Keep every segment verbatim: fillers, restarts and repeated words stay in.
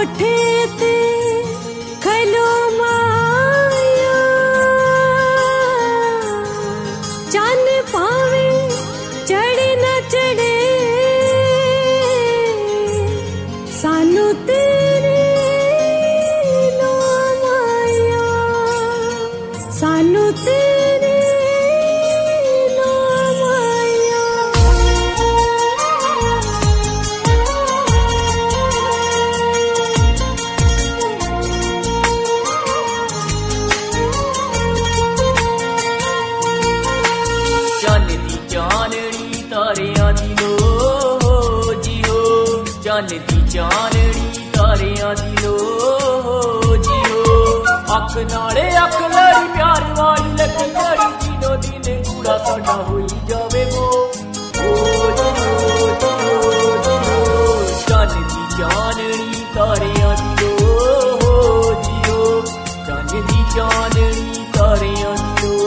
कोठे ते खलो माया चन पावे चढ़े न चढ़े सानू तेरे नो माया सानू तेरे चन दी चाननी तारियां दी लो जियो अख नाले अख लड़ी प्यार वाली लगी लड़ी दिनों दिन कूड़ा साडा होई जावे वो चन दी चाननी तारियां दी लो जियो चन दी चाननी तारियां दी लो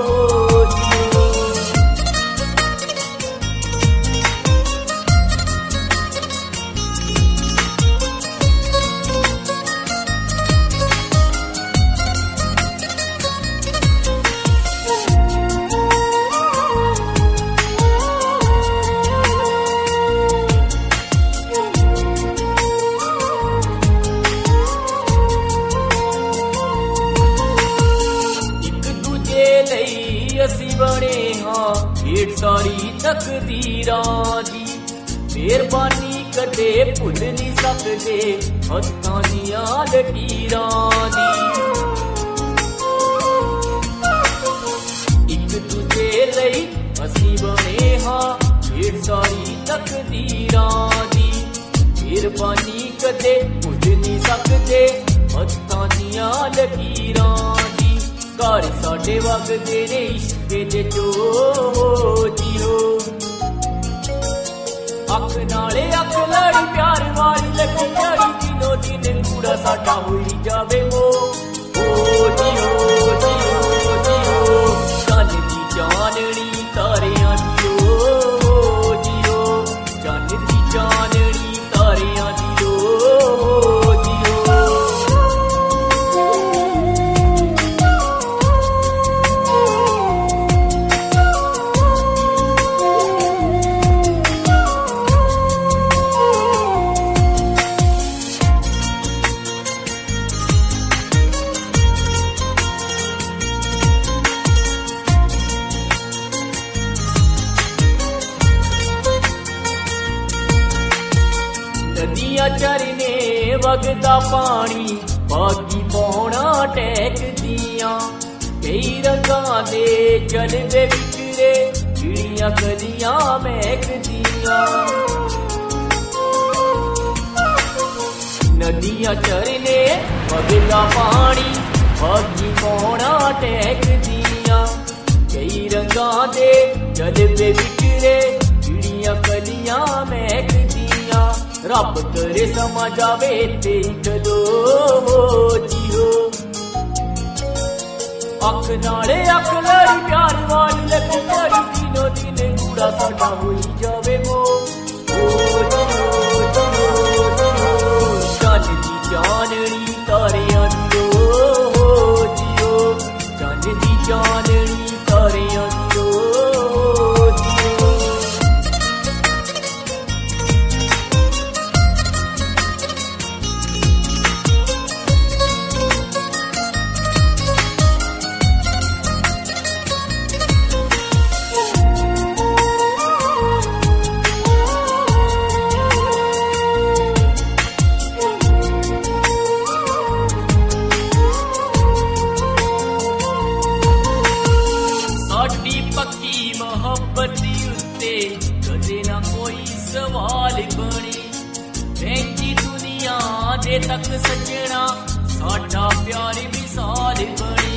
बने हाँ भेट सारी तकदीरां दी मेहरबानी कदे भुल नहीं सकदे हत्थां दियां लकीरां दी इक दूजे लई असीं बने हाँ भेट सारी तकदीरां दी मेहरबानी कदे भुल नहीं सकदे हत्थां दियां लकीरां दी घर साडे वगदे ने इश्क दे जो जियो अख नाले अख लड़ी प्यार वाली लगी लड़ी दिनों दिन कूड़ा साडा होई जावे वो जियो जियो जियो चन दी चाननी तारियां दी लो जियो चन दी चाननी तारियां दी लो नदियां चरने वगदा पानी बागी पौना टैक दियां कई रंगां दे चलदे विचरे चिड़ियां कलियां महकदियां नदियां चरने वगदा पानी बागी पौना टैक दियां कई रंगां दे चलदे विचरे चिड़ियां कलियां महकदियां रब करे समा जावे ते कदो जियो अख नाले अख लड़ी प्यार वाली लगी लड़ी दिनों दिन कूड़ा साडा होई जावे वो चन दी चाननी तारियां दी लो जियो चन दी चाननी तारियां दी लो तक सजना साडा प्यार मिसाल बनी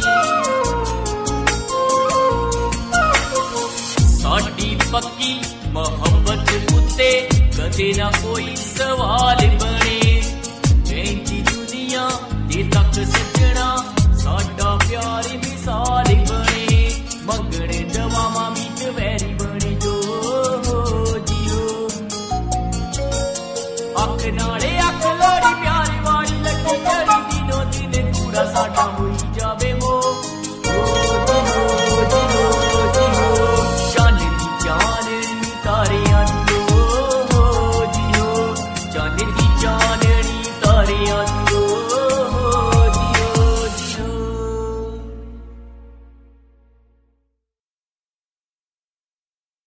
साडी पक्की मोहब्बत उत्ते कदे ना कोई सवाल बने कहती दुनिया दे तक सजना साडा प्यार मिसाल बने मंगने दवावां विच वैरी बने जो जियो अख नाले अख लड़ी प्यार ਸਾਡਾ ਹੋਈ